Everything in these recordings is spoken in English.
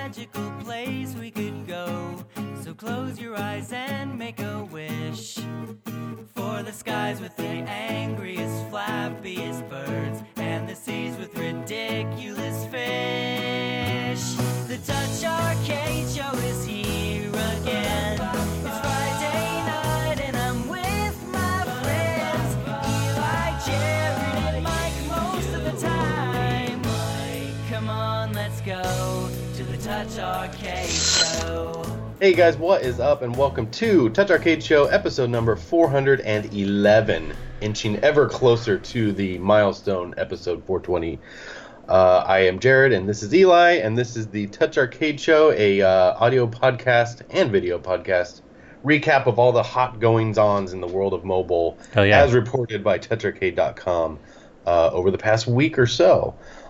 magical place we could go. So close your eyes and make a wish for the skies with the angriest, flappiest birds and the seas with ridiculous fish. The Touch Arcade Show is here again. It's Friday night and I'm with my friends Eli, Jared, and Mike most of the time. Come on, let's go to the Touch Arcade Show. Hey guys, what is up, and welcome to Touch Arcade Show, episode number 411, inching ever closer to the milestone episode 420. I am Jared, and this is Eli, and this is the Touch Arcade Show, a audio podcast and video podcast recap of all the hot goings-ons in the world of mobile, as reported by TouchArcade.com over the past week or so.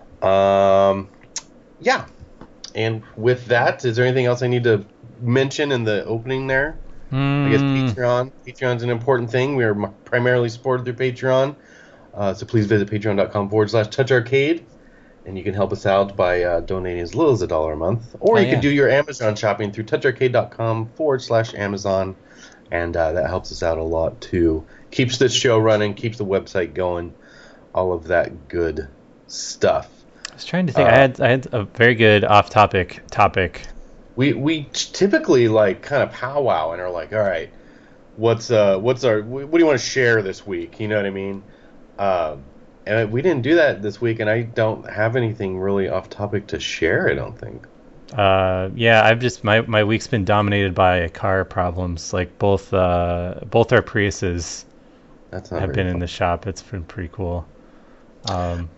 And with that, is there anything else I need to mention in the opening there? I guess Patreon's an important thing. We are primarily supported through Patreon, so please visit patreon.com/toucharcade, and you can help us out by donating as little as $1 a month, or you can do your Amazon shopping through toucharcade.com/Amazon, and that helps us out a lot too. Keeps this show running, keeps the website going, all of that good stuff. I was trying to think. I had a very good off-topic topic. We typically like kind of powwow and are like, all right, what do you want to share this week? You know what I mean? And we didn't do that this week, and I don't have anything really off topic to share, I don't think. I've just my week's been dominated by car problems. Like both our Priuses have been in the shop. It's been pretty cool. Both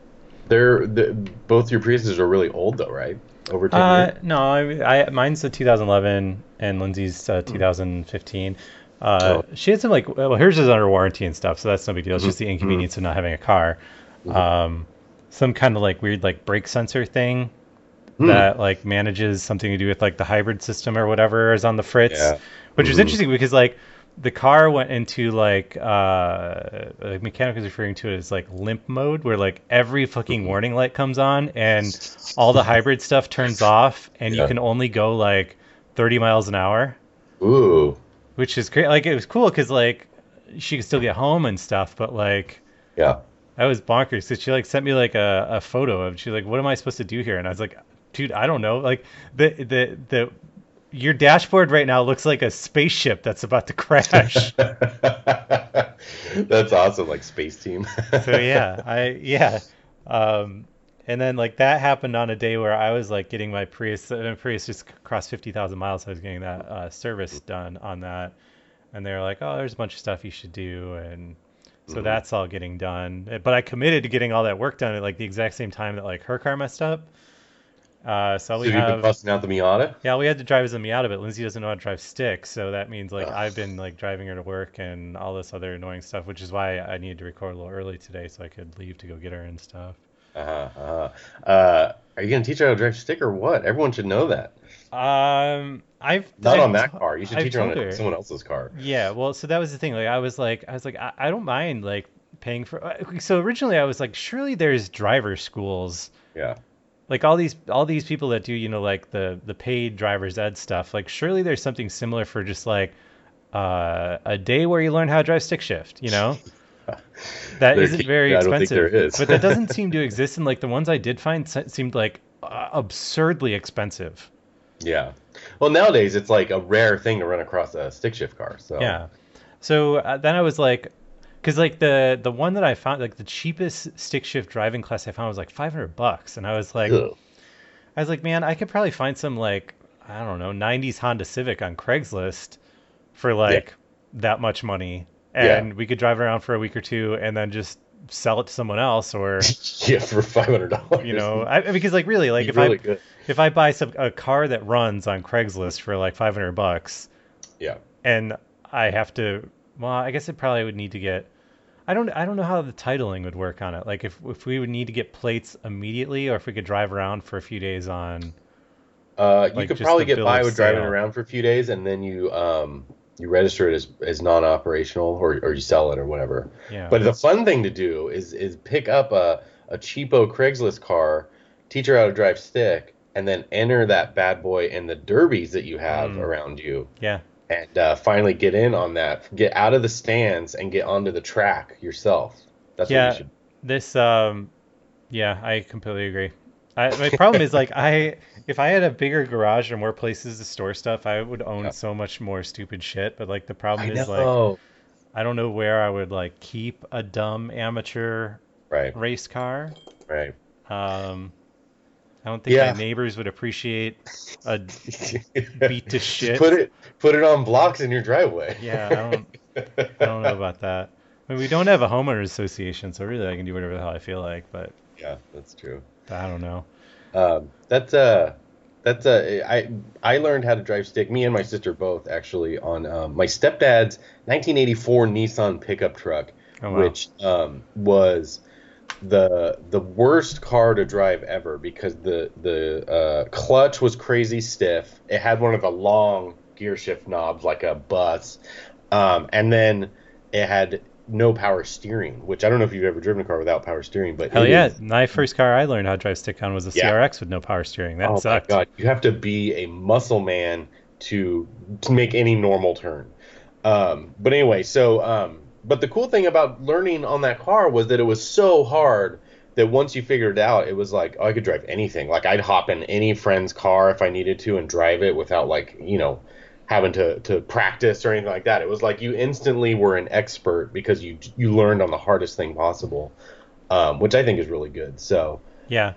your Priuses are really old though, right? Over 10 years? No, mine's a 2011 and Lindsay's 2015. She had some hers is under warranty and stuff, so that's no big deal. It's just the inconvenience of not having a car. Some kind of weird brake sensor thing that manages something to do with the hybrid system or whatever is on the fritz, which is interesting because the car went into the mechanic was referring to it as limp mode, where every fucking warning light comes on and all the hybrid stuff turns off, and you can only go 30 miles an hour. Ooh. Which is great. It was cool because she could still get home and stuff, but that was bonkers. So she sent me a photo of. She's like, "What am I supposed to do here?" And I was like, "Dude, I don't know." Your dashboard right now looks like a spaceship that's about to crash. That's awesome, Space Team. So and then that happened on a day where I was getting my Prius. Prius just crossed 50,000 miles. So I was getting that service done on that, and they were like, "Oh, there's a bunch of stuff you should do," and so that's all getting done. But I committed to getting all that work done at the exact same time that her car messed up. So you've been busting out the Miata? Yeah, we had to drive as a Miata, but Lindsay doesn't know how to drive stick, so that means I've been driving her to work and all this other annoying stuff, which is why I needed to record a little early today so I could leave to go get her and stuff. Are you gonna teach her how to drive stick or what? Everyone should know that. On that car. You should teach her on someone else's car. Yeah, well, so that was the thing. I was like, I don't mind paying for. So originally I was like, surely there's driver schools. Yeah. All these people that do, the paid driver's ed stuff, surely there's something similar for just a day where you learn how to drive stick shift, That isn't very expensive. I don't think there is. But that doesn't seem to exist, and the ones I did find seemed absurdly expensive. Yeah. Well, nowadays it's a rare thing to run across a stick shift car. So yeah. So then I was because the one that I found, the cheapest stick shift driving class I found was $500, and I was like, man, I could probably find some I don't know, 90s Honda Civic on Craigslist for that much money, and we could drive around for a week or two and then just sell it to someone else, or for $500. Because really if I buy a car that runs on Craigslist for $500, and I have to, well, I guess it probably would need to get. I don't know how the titling would work on it. If we would need to get plates immediately, or if we could drive around for a few days on. You could probably get by with driving around for a few days, and then you register it as non-operational, or you sell it or whatever. Yeah. But the fun thing to do is pick up a cheapo Craigslist car, teach her how to drive stick, and then enter that bad boy in the derbies that you have around you. Yeah. And finally get in on that. Get out of the stands and get onto the track yourself. That's what you should. This yeah, I completely agree. My problem is like if I had a bigger garage or more places to store stuff, I would own so much more stupid shit. But like the problem is like I don't know where I would like keep a dumb amateur race car. Right. I don't think my neighbors would appreciate a beat to shit. Put it on blocks in your driveway. Yeah, I don't know about that. I mean, we don't have a homeowners association, so really I can do whatever the hell I feel like. But yeah, that's true. I don't know. I learned how to drive stick. Me and my sister both actually on my stepdad's 1984 Nissan pickup truck, which was the worst car to drive ever because the clutch was crazy stiff. It had one of the long gear shift knobs like a bus, and then it had no power steering, which I don't know if you've ever driven a car without power steering, but hell yeah, my first car I learned how to drive stick on was a CRX with no power steering. That sucked. My God, you have to be a muscle man to make any normal turn. But anyway, but the cool thing about learning on that car was that it was so hard that once you figured it out, it was like, I could drive anything. Like I'd hop in any friend's car if I needed to and drive it without like, having to practice or anything like that. It was like you instantly were an expert because you learned on the hardest thing possible, which I think is really good. So yeah,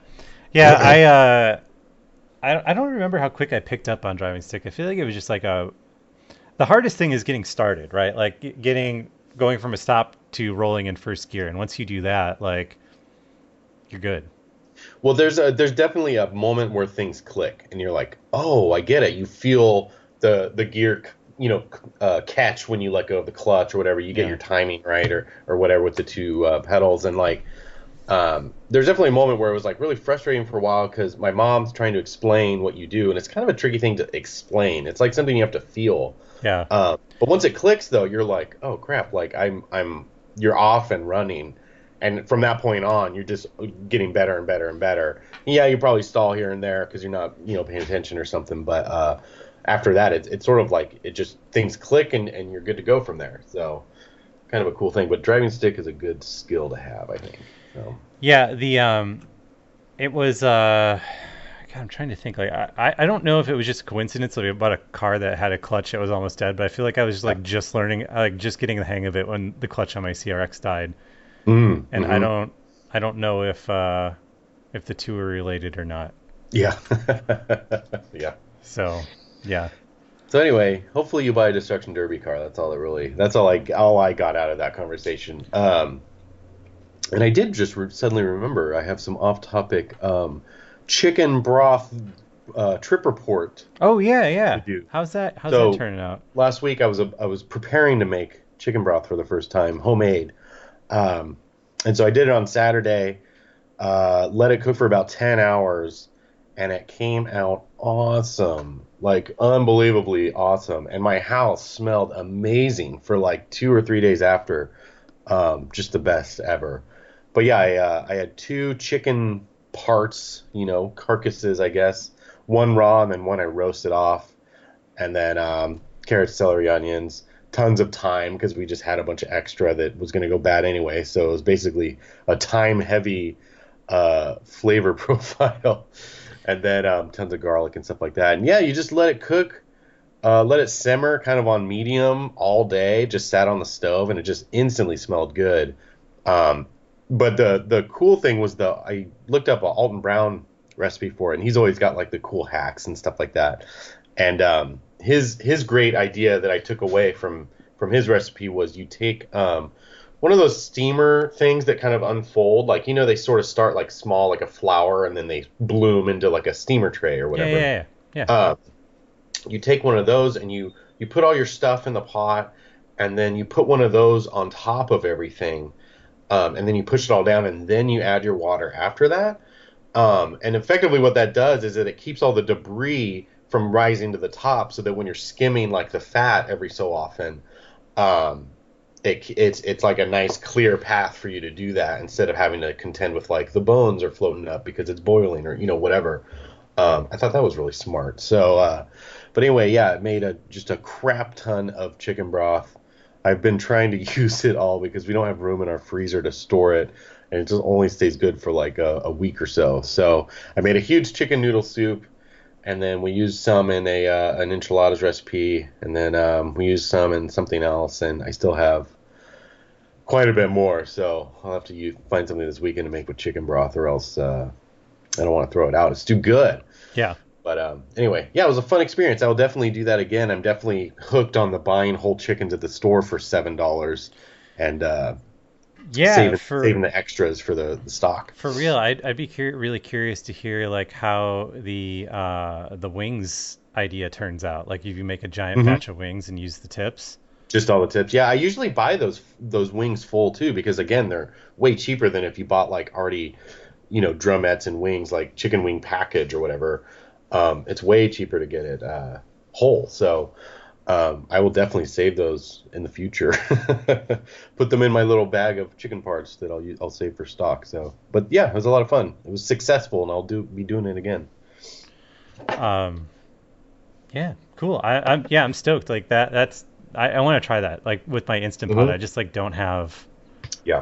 I don't remember how quick I picked up on driving stick. I feel like it was just like the hardest thing is getting started, right? Like going from a stop to rolling in first gear, and once you do that, like you're good. Well, there's definitely a moment where things click, and you're like, oh, I get it. You feel the gear, catch when you let go of the clutch or whatever. You get your timing right or whatever with the two pedals, and like there's definitely a moment where it was like really frustrating for a while because my mom's trying to explain what you do, and it's kind of a tricky thing to explain. It's like something you have to feel. Yeah. But once it clicks, though, you're like, oh crap! Like you're off and running, and from that point on, you're just getting better and better and better. Yeah, you probably stall here and there because you're not paying attention or something, but after that, it's sort of like it just things click and you're good to go from there. So kind of a cool thing. But driving stick is a good skill to have, I think. So. Yeah, it was God, I'm trying to think. Like I don't know if it was just a coincidence that I bought a car that had a clutch that was almost dead, but I feel like I was just learning, like just getting the hang of it when the clutch on my CRX died. And I don't know if the two are related or not. Yeah. Yeah. So. Yeah. So anyway, hopefully you buy a destruction derby car. That's all I got out of that conversation. And I did just suddenly remember I have some off-topic chicken broth trip report. Oh yeah. How's that turning out? Last week I was preparing to make chicken broth for the first time, homemade. And so I did it on Saturday. Let it cook for about 10 hours. And it came out awesome, like unbelievably awesome. And my house smelled amazing for like 2 or 3 days after, just the best ever. But yeah, I had 2 chicken parts, carcasses, I guess. One raw and then one I roasted off. And then carrots, celery, onions, tons of thyme because we just had a bunch of extra that was going to go bad anyway. So it was basically a thyme-heavy flavor profile. And then tons of garlic and stuff like that. And yeah, you just let it cook, let it simmer kind of on medium all day, just sat on the stove, and it just instantly smelled good. But the cool thing was I looked up a Alton Brown recipe for it, and he's always got like the cool hacks and stuff like that. And his great idea that I took away from his recipe was you take one of those steamer things that kind of unfold, like, they sort of start like small, like a flower, and then they bloom into like a steamer tray or whatever. Yeah. You take one of those and you put all your stuff in the pot, and then you put one of those on top of everything, and then you push it all down, and then you add your water after that. And effectively what that does is that it keeps all the debris from rising to the top, so that when you're skimming like the fat every so often, it's like a nice clear path for you to do that instead of having to contend with like the bones are floating up because it's boiling or whatever. I thought that was really smart. So, but anyway, yeah, it made just a crap ton of chicken broth. I've been trying to use it all because we don't have room in our freezer to store it, and it just only stays good for like a week or so. So I made a huge chicken noodle soup, and then we used some in an enchiladas recipe, and then we used some in something else, and I still have quite a bit more. So I'll have to find something this weekend to make with chicken broth, or else I don't want to throw it out. It's too good. Yeah. But anyway, yeah, it was a fun experience. I will definitely do that again. I'm definitely hooked on the buying whole chickens at the store for $7 and saving the extras for the stock. For real, I'd be really curious to hear like how the wings idea turns out. Like if you make a giant batch of wings and use the tips. Just all the tips. Yeah, I usually buy those wings full too because again, they're way cheaper than if you bought like already, drumettes and wings, like chicken wing package or whatever. It's way cheaper to get it whole. So I will definitely save those in the future. Put them in my little bag of chicken parts that I'll save for stock. So, but yeah, it was a lot of fun. It was successful, and I'll be doing it again. Yeah, cool. I'm stoked. Like I want to try that. Like with my Instant Pot, I just like don't have. Yeah.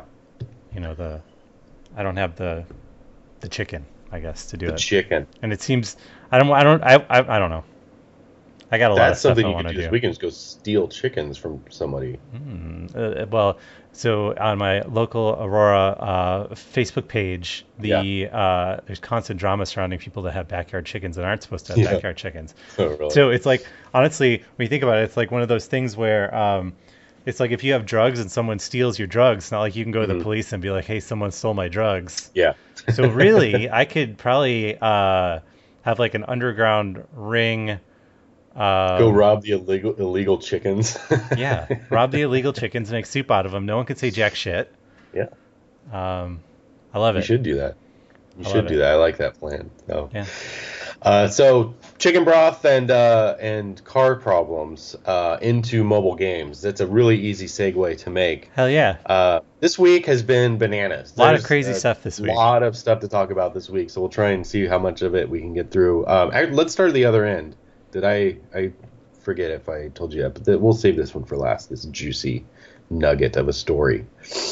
I don't have the chicken, I guess, to do it. Chicken. And it seems I don't know. I got a lot of stuff I want to do. This weekend is go steal chickens from somebody. Well, so on my local Aurora Facebook page, there's constant drama surrounding people that have backyard chickens that aren't supposed to have backyard chickens. Oh, really? So it's like, honestly, when you think about it, it's like one of those things where it's like if you have drugs and someone steals your drugs, it's not like you can go to the police and be like, hey, someone stole my drugs. Yeah. So really, I could probably have like an underground ring. Go rob the illegal chickens. Yeah, rob the illegal chickens, make soup out of them. No one can say jack shit. Yeah. I love it. You should do that. You should do that. I like that plan. So. Yeah. So chicken broth and car problems into mobile games. That's a really easy segue to make. Hell yeah. This week has been bananas. A lot of crazy stuff this week. A lot of stuff to talk about this week. So we'll try and see how much of it we can get through. Let's start at the other end. Did I forget if I told you that, but we'll save this one for last. This juicy nugget of a story.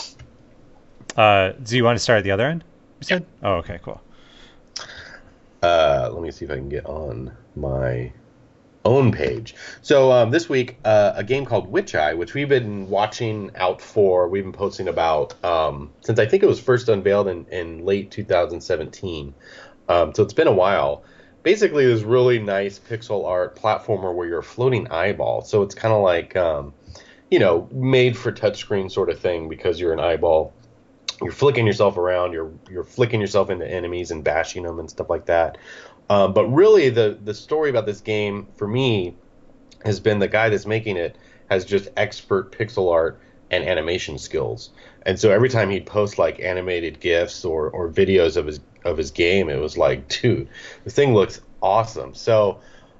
Do you want to start at the other end? You said? Yeah. Oh, okay, cool. Let me see if I can get on my own page. So this week, a game called Witch Eye, which we've been watching out for. We've been posting about since I think it was first unveiled in late 2017. So it's been a while. Basically, this really nice pixel art platformer where you're a floating eyeball. So it's kind of like, made for touchscreen sort of thing because you're an eyeball. You're flicking yourself around. You're flicking yourself into enemies and bashing them and stuff like that. But really, the story about this game for me has been the guy that's making it has just expert pixel art and animation skills. And so every time he'd post like animated GIFs or videos of his game, it was like, dude, this thing looks awesome. So,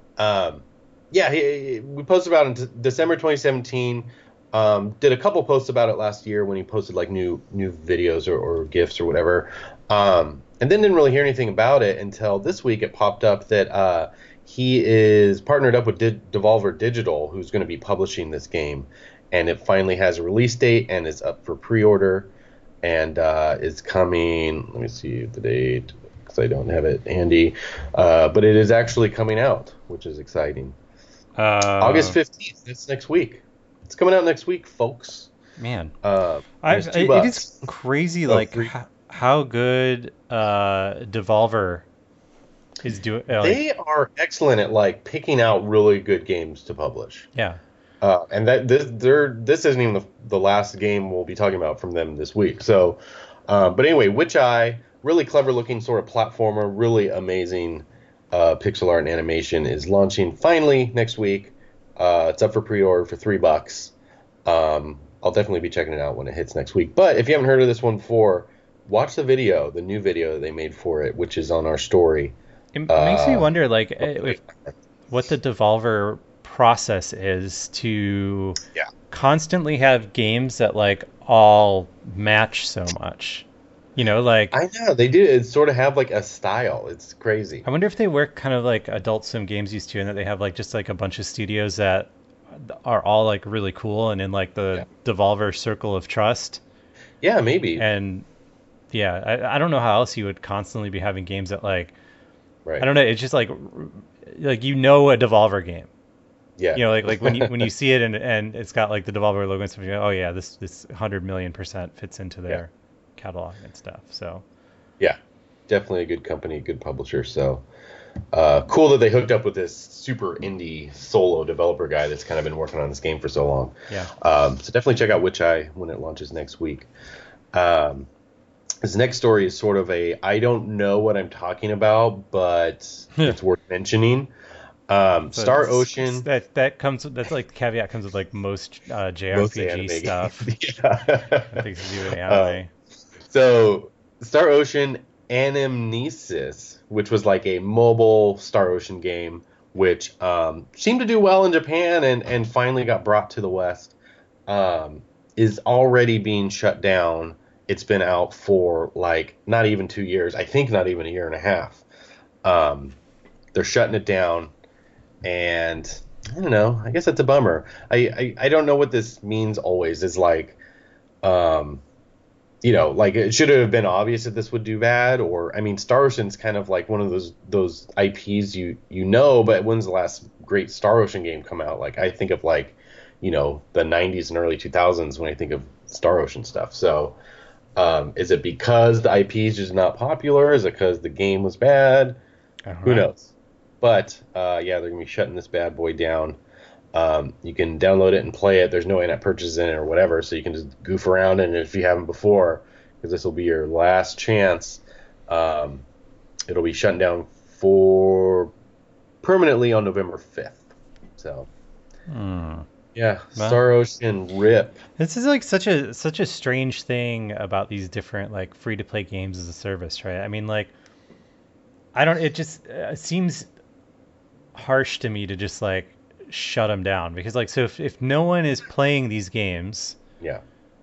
we posted about it in December 2017. Did a couple posts about it last year when he posted like new videos or GIFs or whatever. And then didn't really hear anything about it until this week. It popped up that he is partnered up with Devolver Digital, who's going to be publishing this game. And it finally has a release date and is up for pre-order and is coming. Let me see the date because I don't have it handy. But it is actually coming out, which is exciting. August 15th. It's next week. It's coming out next week, folks. Man. It is crazy how good Devolver is doing. They are excellent at like picking out really good games to publish. Yeah. And this isn't even the last game we'll be talking about from them this week. So, but anyway, Witch Eye, really clever looking sort of platformer, really amazing pixel art and animation is launching finally next week. It's up for pre-order for $3. I'll definitely be checking it out when it hits next week. But if you haven't heard of this one before, watch the new video that they made for it, which is on our story. It makes me wonder, what the Devolver process is to constantly have games that like all match so much. You know, like I know they do. It sort of have like a style. It's crazy. I wonder if they work kind of like Adult Swim Games used to, and that they have like just like a bunch of studios that are all like really cool and in like the Yeah. Devolver circle of trust. Yeah, maybe. And yeah, I don't know how else you would constantly be having games that like I Right. don't know. It's just like you know a Devolver game. Yeah. You know, like when you see it and it's got like the Devolver logo and stuff. You go, oh yeah, this 100,000,000% fits into Yeah. their catalog and stuff. So Yeah. Definitely a good company, a good publisher. So cool that they hooked up with this super indie solo developer guy that's kind of been working on this game for so long. yeah. So definitely check out Witch Eye when it launches next week. Um, this next story is sort of I don't know what I'm talking about, but it's worth mentioning. So Star Ocean. that's like the caveat comes with like most Most JRPG anime stuff. games. Yeah. Nothing to do with anime. So Star Ocean Anamnesis, which was like a mobile Star Ocean game, which seemed to do well in Japan and finally got brought to the West, is already being shut down. It's been out for like not even 2 years. I think not even a year and a half. They're shutting it down, and I don't know. I guess that's a bummer. I don't know what this means. Always is like, like it should have been obvious that this would do bad. Or I mean, Star Ocean's kind of like one of those IPs but when's the last great Star Ocean game come out? Like I think of like, the 90s and early 2000s when I think of Star Ocean stuff. So, is it because the IP is just not popular? Is it because the game was bad? I don't Who know. knows? But yeah, they're gonna be shutting this bad boy down. You can download it and play it. There's no in-app purchases in it or whatever, so you can just goof around. And if you haven't before, because this will be your last chance, it'll be shutting down for permanently on November 5th. So yeah, Well. Star Ocean rip. This is like such a strange thing about these different like free to play games as a service, right? I mean, like I don't. It just seems harsh to me to just like shut them down because like so if no one is playing these games, Yeah.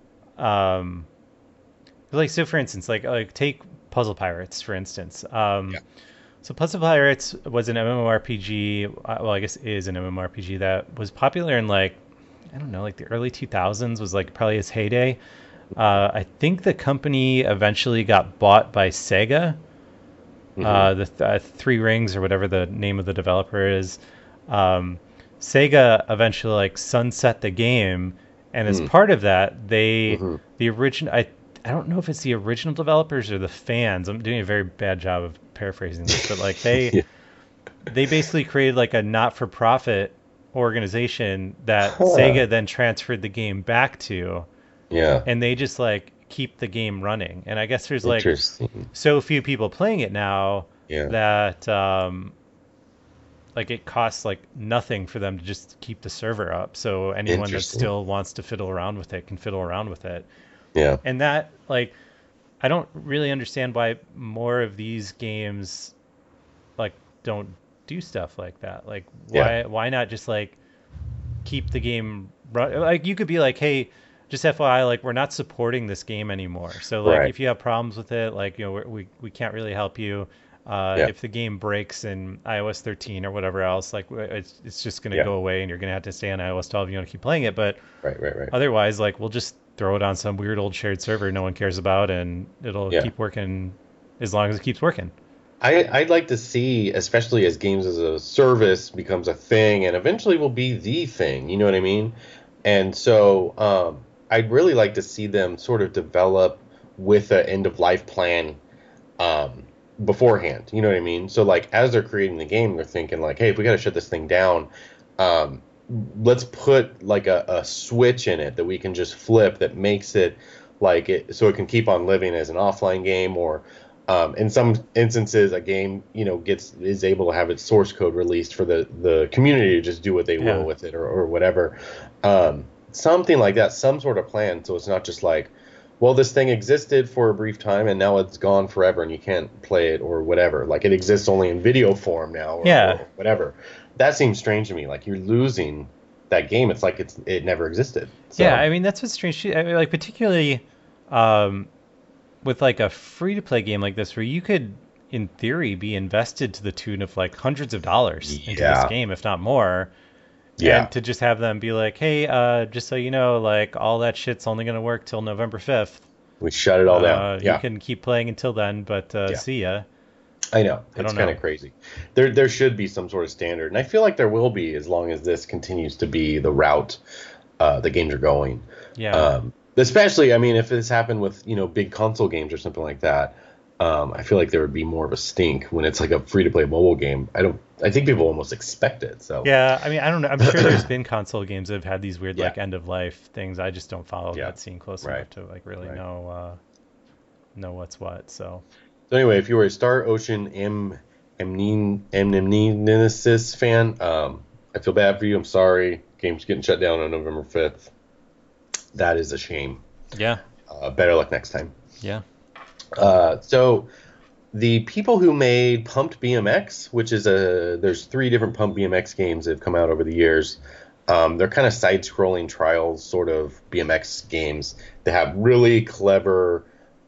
like so for instance like take Puzzle Pirates for instance. Yeah. So Puzzle Pirates was an MMORPG. Well, I guess is an MMORPG that was popular in like I don't know, like the early 2000s was like probably its heyday. I think the company eventually got bought by Sega. The Three Rings or whatever the name of the developer is. Sega eventually like sunset the game, and as part of that, the original I don't know if it's the original developers or the fans. I'm doing a very bad job of paraphrasing this, but like they they basically created like a not-for-profit organization that Sega then transferred the game back to, Yeah. and they just like keep the game running. And I guess there's like Interesting. so few people playing it now Yeah. that like it costs like nothing for them to just keep the server up. So anyone that Interesting. still wants to fiddle around with it can fiddle around with it. Yeah. And that like I don't really understand why more of these games like don't do stuff like that. Like why not just like keep the game like you could be like, hey, just FYI, like we're not supporting this game anymore. So like Right. if you have problems with it, like we can't really help you. If the game breaks in iOS 13 or whatever else, like it's just gonna go away and you're gonna have to stay on iOS 12 if you want to keep playing it. But Right. otherwise, like we'll just throw it on some weird old shared server no one cares about, and it'll keep working as long as it keeps working. I'd like to see, especially as games as a service becomes a thing and eventually will be the thing, you know what I mean? And so I'd really like to see them sort of develop with an end of life plan beforehand, you know what I mean? So like as they're creating the game, they're thinking like, hey, if we got to shut this thing down, let's put like a switch in it that we can just flip that makes it like it so it can keep on living as an offline game, or in some instances a game is able to have its source code released for the community to just do what they will with it or whatever, something like that, some sort of plan, so it's not just like, well, this thing existed for a brief time and now it's gone forever and you can't play it or whatever, like it exists only in video form now or whatever. That seems strange to me. Like you're losing that game. It's like it never existed. So, Yeah, I mean that's what's strange. I mean, like particularly, with like a free to play game like this, where you could, in theory, be invested to the tune of like hundreds of dollars into this game, if not more. Yeah. And to just have them be like, hey, just so you know, like all that shit's only going to work till November 5th. We shut it all down. You can keep playing until then, but see ya. I know. It's kind of crazy. There should be some sort of standard. And I feel like there will be, as long as this continues to be the route the games are going. Yeah. Especially, I mean, if this happened with, big console games or something like that, I feel like there would be more of a stink when it's like a free-to-play mobile game. I think people almost expect it. So yeah, I mean, I don't know. I'm sure there's been console games that have had these weird like end-of-life things. I just don't follow that scene close enough to like really know what's what. So anyway, if you were a Star Ocean Amnesis fan, I feel bad for you. I'm sorry. Game's getting shut down on November 5th. That is a shame. Yeah. Better luck next time. Yeah. So the people who made Pumped BMX, which is there's 3 different Pumped BMX games that have come out over the years. They're kind of side-scrolling trials sort of BMX games. They have really clever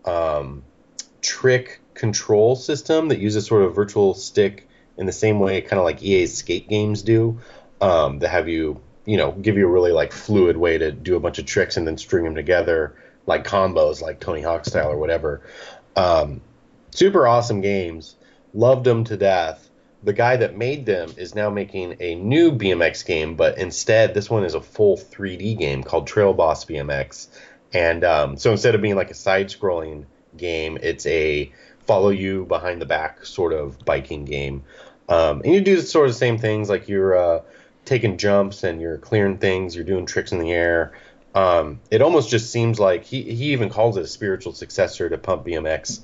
trick control system that uses sort of virtual stick in the same way kind of like EA's skate games do, that have you give you a really like fluid way to do a bunch of tricks and then string them together like combos, like Tony Hawk style or whatever. Super awesome games. Loved them to death. The guy that made them is now making a new BMX game, but instead this one is a full 3D game called Trail Boss BMX. And so instead of being like a side-scrolling game, it's a follow you behind the back sort of biking game. And you do sort of the same things, like you're taking jumps and you're clearing things, you're doing tricks in the air. It almost just seems like he even calls it a spiritual successor to Pump BMX,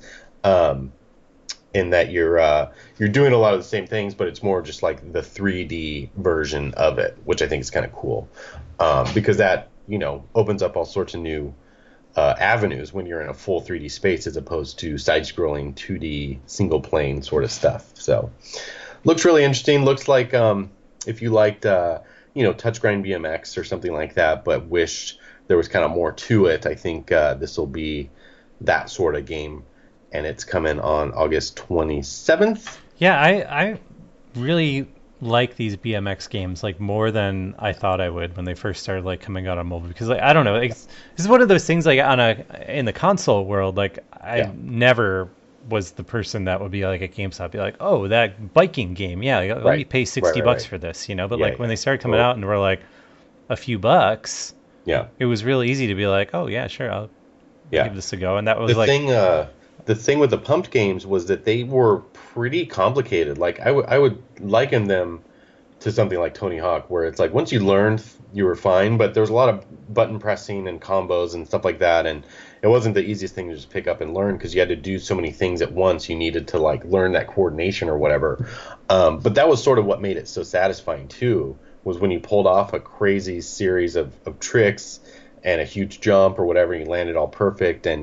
in that you're doing a lot of the same things, but it's more just like the 3D version of it, which I think is kind of cool, because that opens up all sorts of new avenues when you're in a full 3D space as opposed to side-scrolling 2D single plane sort of stuff. So looks really interesting. Looks like if you liked touch grind BMX or something like that, but wished there was kind of more to it, I think this will be that sort of game, and it's coming on August 27th. Yeah, I really like these BMX games like more than I thought I would when they first started like coming out on mobile, because like I don't know, this is one of those things like in the console world, like I never was the person that would be like at GameStop be like, oh, that biking game, let me pay $60 for this, but like when they started coming out and were like a few bucks, it was really easy to be like, oh yeah, sure, I'll give this a go. And that was the thing with the Pumped games was that they were pretty complicated. Like I would liken them to something like Tony Hawk, where it's like once you learned, you were fine, but there was a lot of button pressing and combos and stuff like that, and it wasn't the easiest thing to just pick up and learn because you had to do so many things at once. You needed to like learn that coordination or whatever. But that was sort of what made it so satisfying too, was when you pulled off a crazy series of tricks and a huge jump or whatever, you landed all perfect, and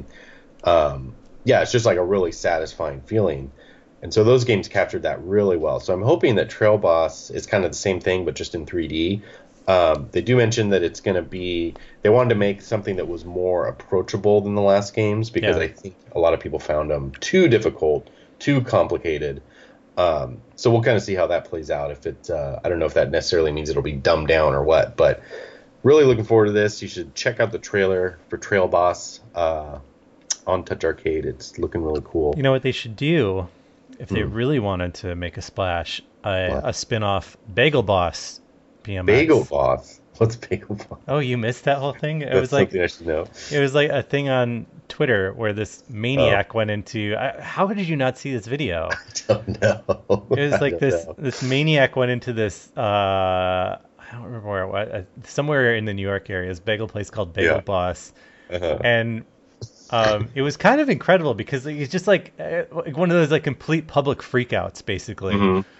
it's just like a really satisfying feeling. And so those games captured that really well. So I'm hoping that Trail Boss is kind of the same thing, but just in 3D. They do mention that it's going to be, they wanted to make something that was more approachable than the last games, because I think a lot of people found them too difficult, too complicated. So we'll kind of see how that plays out. If it, I don't know if that necessarily means it'll be dumbed down or what, but really looking forward to this. You should check out the trailer for Trail Boss on Touch Arcade. It's looking really cool. You know what they should do if they really wanted to make a splash? A spin-off Bagel Boss BMX. Bagel Boss? What's Bagel Boss? Oh, you missed that whole thing? It That's was like something I should know. It was like a thing on Twitter where this maniac went into. How did you not see this video? I don't know. It was like this maniac went into this. I don't remember where it was. Somewhere in the New York area, this bagel place called Bagel Boss, and it was kind of incredible because it's just like one of those like complete public freakouts, basically,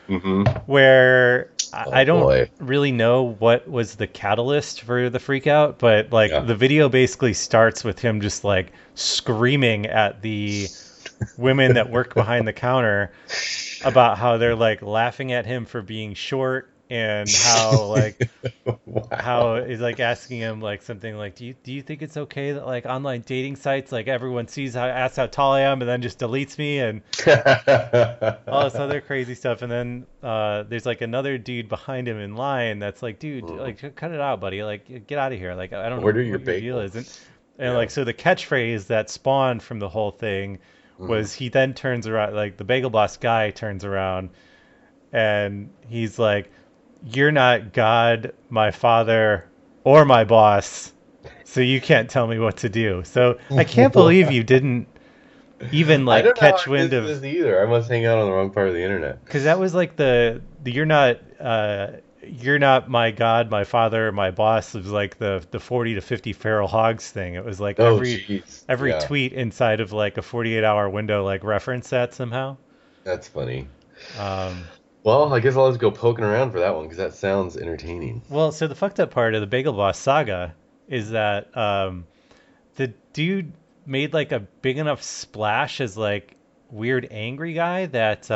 where I don't really know what was the catalyst for the freakout, but like the video basically starts with him just like screaming at the women that work behind the counter about how they're like laughing at him for being short and how like Wow. how he's like asking him like something like, do you think it's okay that like online dating sites like everyone sees how asks how tall I am and then just deletes me and all this other crazy stuff. And then there's like another dude behind him in line that's like, dude, like cut it out, buddy. Like get out of here. Like I don't know Order what your your deal is. bagels. And Yeah. like so the catchphrase that spawned from the whole thing was he then turns around, like the Bagel Boss guy turns around and he's like, "You're not God, my father, or my boss, so you can't tell me what to do." So I can't believe you didn't even I like don't know catch how I wind missed of, this either. I must hang out on the wrong part of the internet. because that was like the you're not my God, my father, my boss. It was like the 40 to 50 feral hogs thing. It was like Oh, every jeez. every Yeah, tweet inside of like a 48-hour window like reference that somehow. that's funny. Um, Well, I guess I'll just go poking around for that one because that sounds entertaining. well, so the fucked up part of the Bagel Boss saga is that the dude made like a big enough splash as like weird angry guy that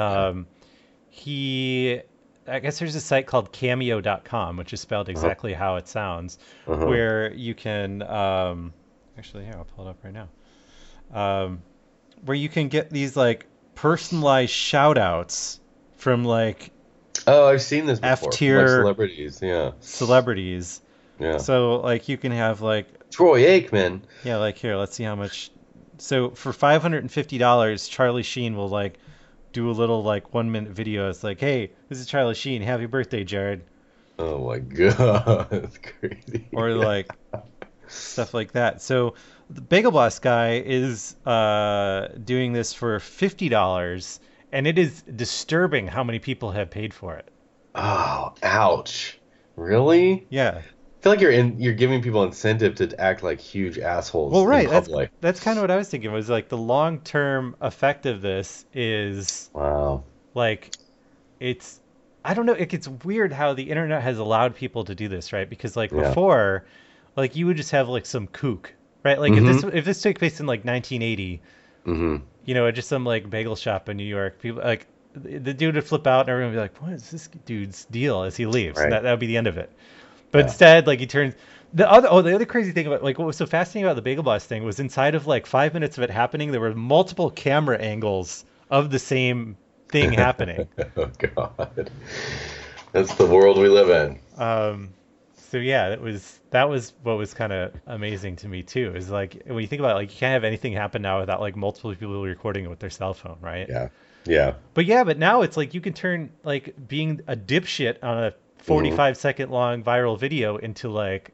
he I guess there's a site called cameo.com, which is spelled Uh-huh. exactly how it sounds, Uh-huh. where you can actually here I'll pull it up right now. Where you can get these like personalized shout outs from like Oh, I've seen this before. Like F-tier celebrities. Yeah. celebrities. Yeah. So like you can have like, Troy Aikman. yeah, like here, let's see how much. So for $550, Charlie Sheen will like do a little like 1 minute video. It's like, hey, this is Charlie Sheen. Happy birthday, Jared. Oh my God, that's crazy. Or like stuff like that. So the Bagel Boss guy is doing this for $50, and it is disturbing how many people have paid for it. Oh, ouch. Really? Yeah. I feel like you're giving people incentive to act like huge assholes Well, right. in public. That's kind of what I was thinking. Was like the long-term effect of this is Wow. like it's I don't know, it gets weird how the internet has allowed people to do this, right? Because like Yeah. before, like you would just have like some kook, right? Like if this took place in like 1980, Mm-hmm. you know, at just some like bagel shop in New York, people like the dude would flip out and everyone would be like, "What is this dude's deal?" as he leaves. Right. And that would be the end of it. But Yeah. instead, like he turns the other crazy thing about like what was so fascinating about the Bagel Boss thing was inside of like 5 minutes of it happening, there were multiple camera angles of the same thing happening. Oh God. That's the world we live in. So yeah, that was what was kind of amazing to me too. Is like when you think about it, like you can't have anything happen now without like multiple people recording it with their cell phone, right? Yeah. Yeah. But now it's like you can turn like being a dipshit on a 45-second long viral video into like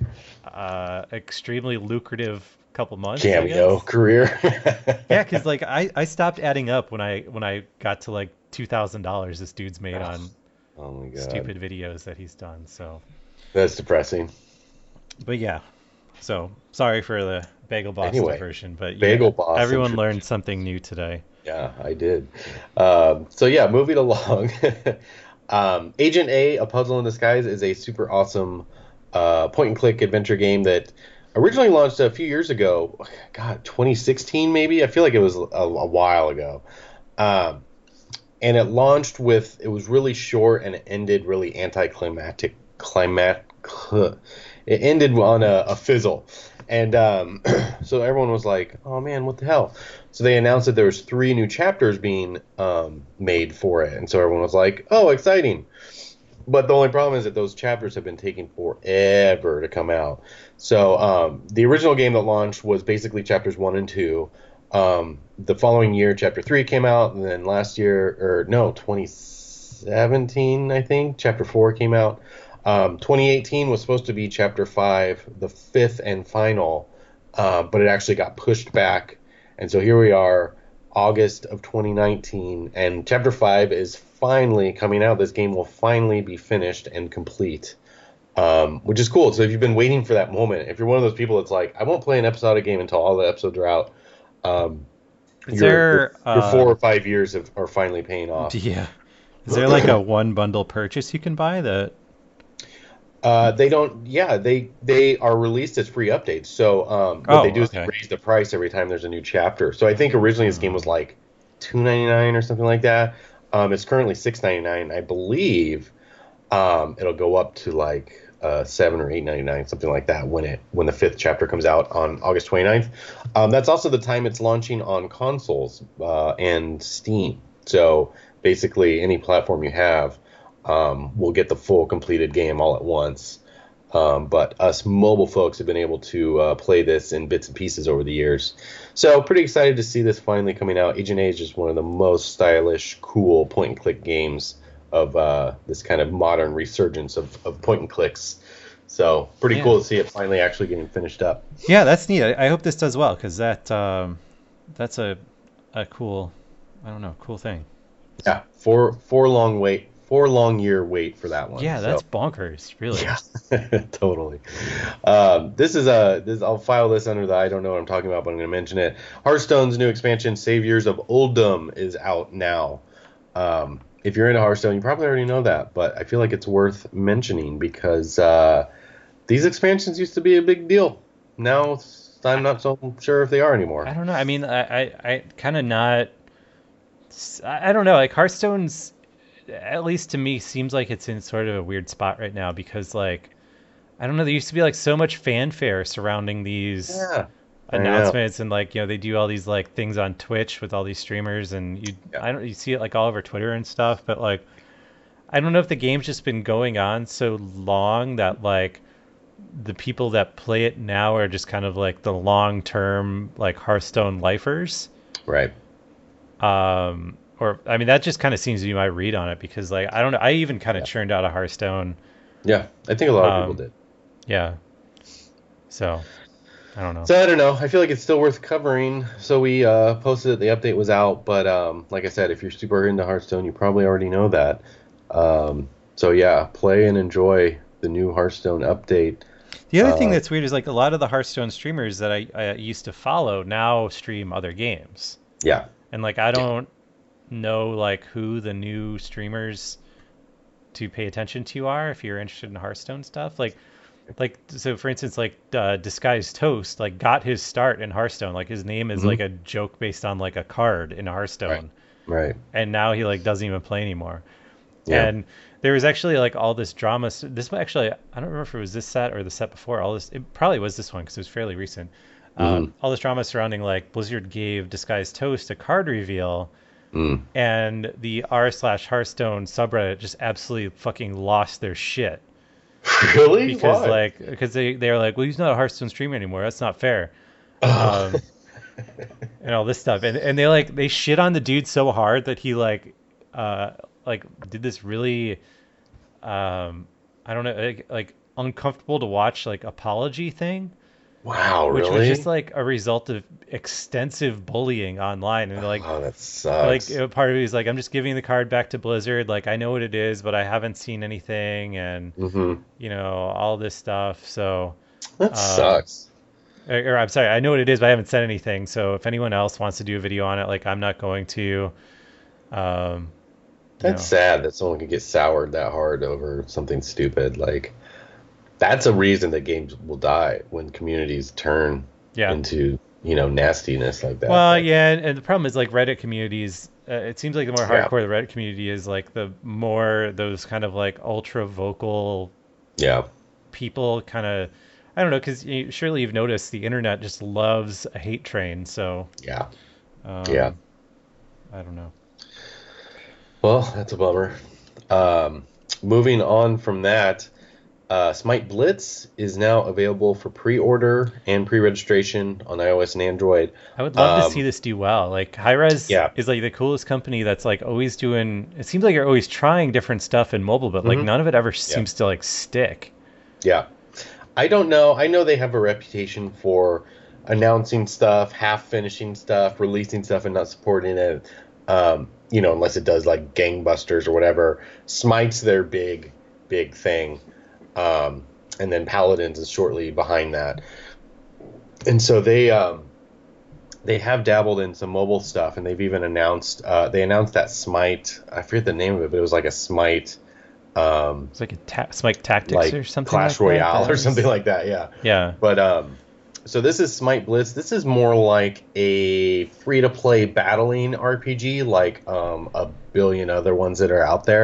extremely lucrative couple months. I Cameo guess. career. Yeah, because like I stopped adding up when I got to like $2,000 this dude's made on Oh my God. stupid videos that he's done. So, That's depressing. but yeah, so sorry for the Bagel Boss Anyway, diversion, but Bagel Boss everyone intrusion. learned something new today. Yeah, I did. So yeah, moving along. Agent A, A Puzzle in Disguise is a super awesome point-and-click adventure game that originally launched a few years ago. God, 2016 maybe? I feel like it was a while ago. And it launched with, it was really short and it ended really anticlimactic. It ended on a fizzle. And so everyone was like, oh man, what the hell? So they announced that there was 3 new chapters being made for it. And so everyone was like, oh, exciting. But the only problem is that those chapters have been taking forever to come out. So the original game that launched was basically chapters 1 and 2. The following year, chapter 3 came out. And then last year, 2017, I think, chapter 4 came out. 2018 was supposed to be chapter 5, the 5th and final, but it actually got pushed back. And so here we are, August of 2019, and chapter 5 is finally coming out. This game will finally be finished and complete, which is cool. So if you've been waiting for that moment, if you're one of those people that's like, I won't play an episodic game until all the episodes are out, your 4 or 5 years are finally paying off. Yeah. Is there like a one bundle purchase you can buy that? They don't. Yeah, they are released as free updates. So what they do is they raise the price every time there's a new chapter. So I think originally this game was like $2.99 or something like that. It's currently $6.99, I believe. It'll go up to like $7 or $8.99, something like that, when the 5th chapter comes out on August 29th. That's also the time it's launching on consoles and Steam. So basically, any platform you have will get the full completed game all at once. But us mobile folks have been able to play this in bits and pieces over the years. So pretty excited to see this finally coming out. Agent A is just one of the most stylish, cool point-and-click games of this kind of modern resurgence of point-and-clicks. So pretty cool to see it finally actually getting finished up. Yeah, that's neat. I hope this does well, because that's a cool, I don't know, cool thing. Yeah, four long year wait for that one. Yeah, that's bonkers, really. Yeah, totally. I'll file this under the I don't know what I'm talking about, but I'm going to mention it. Hearthstone's new expansion, Saviors of Uldum, is out now. If you're into Hearthstone, you probably already know that, but I feel like it's worth mentioning because these expansions used to be a big deal. Now I'm not so sure if they are anymore. I don't know. I mean, I kind of not. I don't know. Like Hearthstone's, at least to me, seems like it's in sort of a weird spot right now because, like, I don't know. There used to be like so much fanfare surrounding these announcements, and like, they do all these like things on Twitch with all these streamers, and you see it like all over Twitter and stuff. But like, I don't know if the game's just been going on so long that like the people that play it now are just kind of like the long-term like Hearthstone lifers, right? Or I mean, that just kind of seems to be my read on it because like I don't know. I even kind of churned out a Hearthstone. Yeah, I think a lot of people did. Yeah. So I don't know. So I don't know. I feel like it's still worth covering. So we posted that the update was out, but like I said, if you're super into Hearthstone, you probably already know that. So yeah, play and enjoy the new Hearthstone update. The other thing that's weird is like a lot of the Hearthstone streamers that I used to follow now stream other games. Yeah. And like I don't know like who the new streamers to pay attention to are if you're interested in Hearthstone stuff. Like so for instance, like Disguised Toast like got his start in Hearthstone. Like his name is like a joke based on like a card in Hearthstone. Right. And now he like doesn't even play anymore. Yeah. And there was actually like all this drama. This actually, I don't remember if it was this set or the set before. It probably was this one because it was fairly recent. All this drama surrounding like Blizzard gave Disguised Toast a card reveal, and the r/Hearthstone subreddit just absolutely fucking lost their shit. Really? Because Why? because they were like, well, he's not a Hearthstone streamer anymore. That's not fair. And all this stuff, and they shit on the dude so hard that he like did this really I don't know, like uncomfortable to watch like apology thing. Wow, which really? was just like a result of extensive bullying online, and like, oh, that sucks. Like part of it is like, I'm just giving the card back to Blizzard, like I know what it is, but I haven't seen anything, and all this stuff. So that sucks. Or I'm sorry, I know what it is, but I haven't said anything. So if anyone else wants to do a video on it, like I'm not going to. That's sad that someone can get soured that hard over something stupid. Like, that's a reason that games will die, when communities turn into, nastiness like that. Well, yeah, and the problem is like Reddit communities. It seems like the more hardcore the Reddit community is, like the more those kind of like ultra vocal people kind of. I don't know, because surely you've noticed the internet just loves a hate train. So I don't know. Well, that's a bummer. Moving on from that, Smite Blitz is now available for pre-order and pre-registration on iOS and Android. I would love to see this do well. Like Hi-Rez is like the coolest company that's like always doing. It seems like you're always trying different stuff in mobile, but like none of it ever seems to like stick. Yeah. I don't know. I know they have a reputation for announcing stuff, half finishing stuff, releasing stuff, and not supporting it. Unless it does like gangbusters or whatever. Smite's their big thing. And then Paladins is shortly behind that. And so they have dabbled in some mobile stuff, and they've even announced that Smite, I forget the name of it, but it was like a Smite. It's like a Smite Tactics like or something Clash like Royale that. or something like that, yeah. But so this is Smite Blitz. This is more like a free-to-play battling RPG, like a billion other ones that are out there.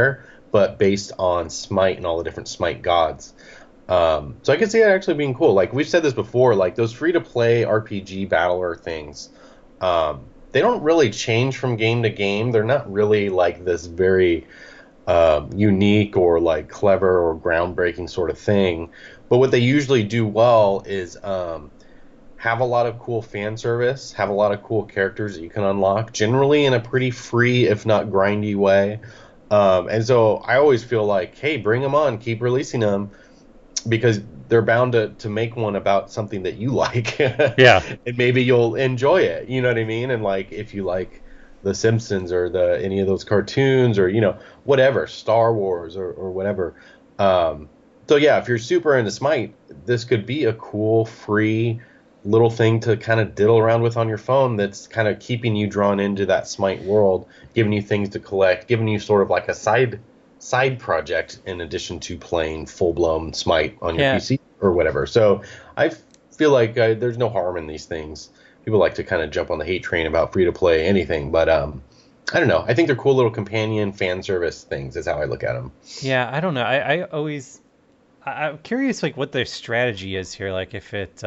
but based on Smite and all the different Smite gods. So I can see that actually being cool. Like we've said this before, like those free-to-play RPG battler things, they don't really change from game to game. They're not really like this very unique or like clever or groundbreaking sort of thing. But what they usually do well is have a lot of cool fan service, have a lot of cool characters that you can unlock, generally in a pretty free, if not grindy way. And so I always feel like, hey, bring them on, keep releasing them, because they're bound to make one about something that you like. Yeah. And maybe you'll enjoy it. You know what I mean? And like if you like The Simpsons or any of those cartoons or, whatever, Star Wars or whatever. So yeah, if you're super into Smite, this could be a cool, free little thing to kind of diddle around with on your phone that's kind of keeping you drawn into that Smite world, giving you things to collect, giving you sort of like a side project in addition to playing full-blown Smite on your PC or whatever. So I feel like there's no harm in these things. People like to kind of jump on the hate train about free-to-play anything, but I don't know. I think they're cool little companion fan service things is how I look at them. Yeah, I don't know. I'm curious like what their strategy is here. Like if it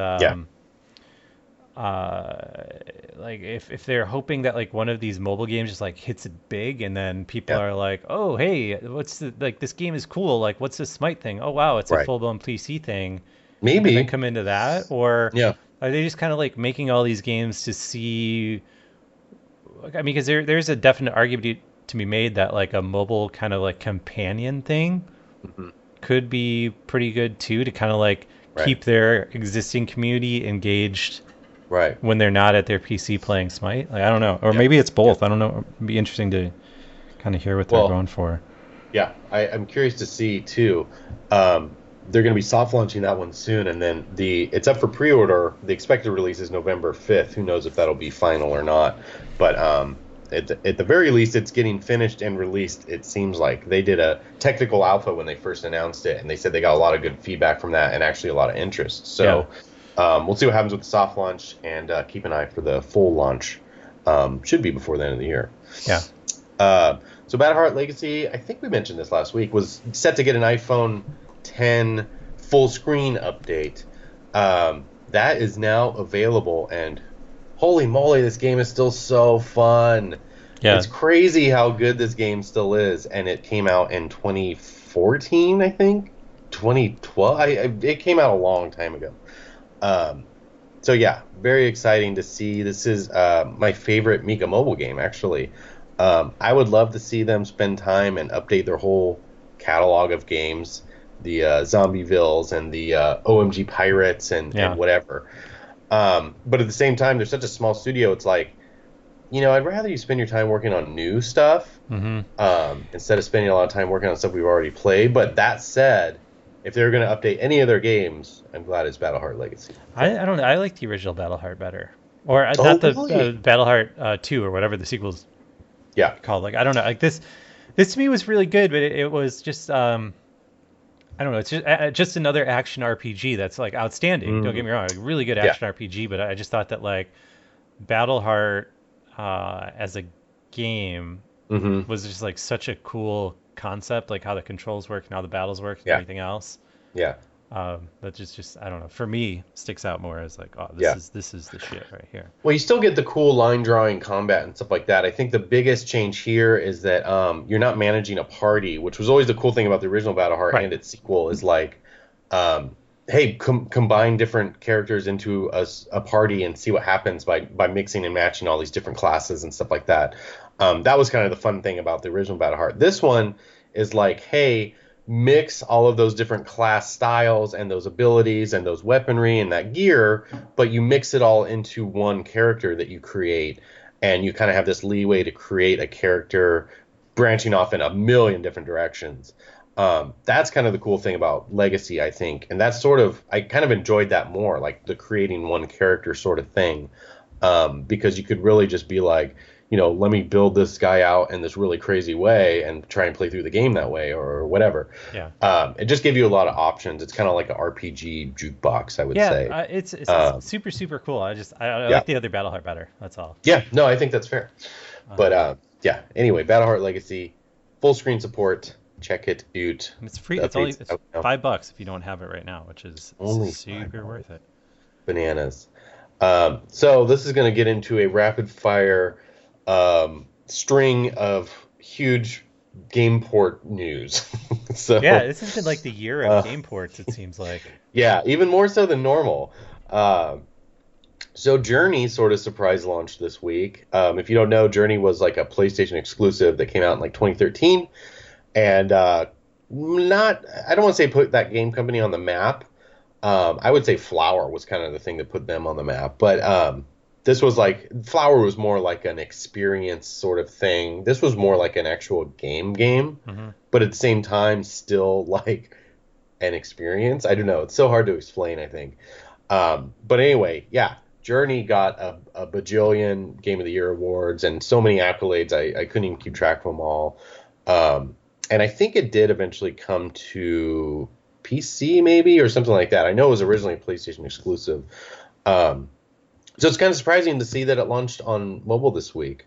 like if they're hoping that like one of these mobile games just like hits it big and then people are like, oh hey, this game is cool, like what's this Smite thing? Oh wow, it's a full-blown PC thing. Maybe and then come into that, or are they just kind of like making all these games to see? I mean, because there's a definite argument to be made that like a mobile kind of like companion thing could be pretty good too, to kind of like keep their existing community engaged when they're not at their PC playing Smite. Like I don't know, or maybe it's both. I don't know. It'd be interesting to kind of hear what they're going for. Yeah, I'm curious to see too. They're going to be soft launching that one soon, and then it's up for pre-order. The expected release is November 5th. Who knows if that'll be final or not? But at the very least, it's getting finished and released. It seems like they did a technical alpha when they first announced it, and they said they got a lot of good feedback from that and actually a lot of interest. So we'll see what happens with the soft launch, and keep an eye for the full launch. Should be before the end of the year. Yeah. So Battleheart Legacy, I think we mentioned this last week, was set to get an iPhone 10 full screen update. That is now available, and holy moly, this game is still so fun. Yeah. It's crazy how good this game still is, and it came out in 2014, I think. 2012. It came out a long time ago. So yeah, very exciting to see. This is my favorite Mika mobile game, actually. I would love to see them spend time and update their whole catalog of games, the Zombievilles and the OMG Pirates and whatever. But at the same time, they're such a small studio. It's like, I'd rather you spend your time working on new stuff instead of spending a lot of time working on stuff we've already played. But that said, if they're going to update any of their games, I'm glad it's Battleheart Legacy. I don't know. I like the original Battleheart better. Or not the Battleheart 2 or whatever the sequel's called. Like, I don't know. Like this to me was really good, but it was just... I don't know. It's just another action RPG that's like outstanding. Don't get me wrong, like, really good action RPG. But I just thought that like Battleheart as a game was just like such a cool concept, like how the controls work and how the battles work and everything else. Yeah. That just I don't know. For me, sticks out more as like, oh, this is the shit right here. Well, you still get the cool line drawing combat and stuff like that. I think the biggest change here is that you're not managing a party, which was always the cool thing about the original Battleheart and its sequel. Is like, hey, combine different characters into a party and see what happens by mixing and matching all these different classes and stuff like that. That was kind of the fun thing about the original Battleheart. This one is like, hey, mix all of those different class styles and those abilities and those weaponry and that gear, but you mix it all into one character that you create, and you kind of have this leeway to create a character branching off in a million different directions. That's kind of the cool thing about Legacy, I think, and that's I kind of enjoyed that more, like the creating one character sort of thing, because you could really just be like, let me build this guy out in this really crazy way and try and play through the game that way or whatever. Yeah. It just gave you a lot of options. It's kind of like an RPG jukebox, I would say. Yeah, it's super, super cool. I like the other Battleheart better. That's all. Yeah, no, I think that's fair. But anyway, Battleheart Legacy, full screen support, Check it out. It's free. The It's only update's it's out now. $5 if you don't have it right now, which is Only super $5. worth it. Bananas. So this is going to get into a rapid fire string of huge game port news. So Yeah, this has been like the year of game ports, it seems like. yeah, even more so than normal. So Journey sort of surprise launched this week. If you don't know, Journey was like a PlayStation exclusive that came out in like 2013, and I don't want to say put that game company on the map. I would say Flower was kind of the thing that put them on the map, but this was like Flower was more like an experience sort of thing. This was more like an actual game, but at the same time still like an experience. I don't know. It's so hard to explain, I think. But anyway, yeah, Journey got a bajillion Game of the Year awards and so many accolades. I couldn't even keep track of them all. And I think it did eventually come to PC maybe or something like that. I know it was originally a PlayStation exclusive. So it's kind of surprising to see that it launched on mobile this week.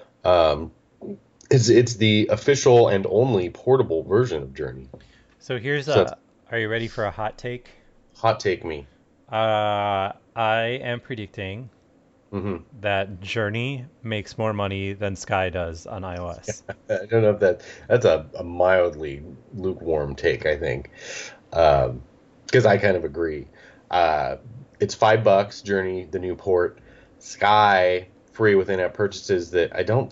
It's the official and only portable version of Journey. So here's are you ready for a hot take? Hot take me. I am predicting that Journey makes more money than Sky does on iOS. I don't know if that's a mildly lukewarm take, I think. Because I kind of agree. It's $5, Journey, the new port. Sky, free with in-app purchases that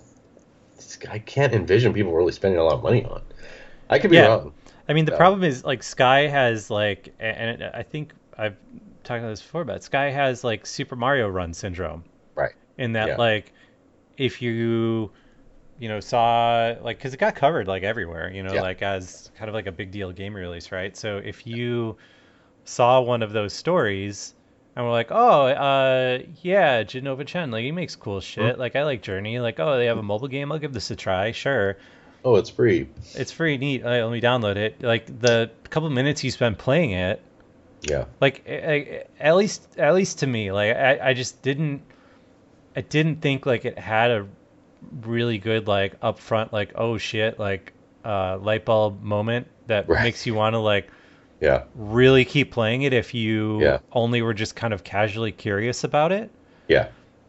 I can't envision people really spending a lot of money on. I could be wrong. I mean, the problem is, like, Sky has, like, and I think I've talked about this before, but Sky has, like, Super Mario Run syndrome. Right. In that, like, if you saw, like, because it got covered, like, everywhere, like, as kind of like a big deal game release, right? So if you saw one of those stories and we're like, oh, yeah, Genova Chen, like, he makes cool shit. Like, I like Journey. Like, oh, they have a mobile game. I'll give this a try. Sure. Oh, it's free. It's free. Neat. Let me download it. Like, the couple minutes you spend playing it. Yeah. Like, at least to me, like, I just didn't think, like, it had a really good, like, upfront, like, oh, shit, like, light bulb moment that makes you want to, like, really keep playing it if you only were just kind of casually curious about it. Yeah.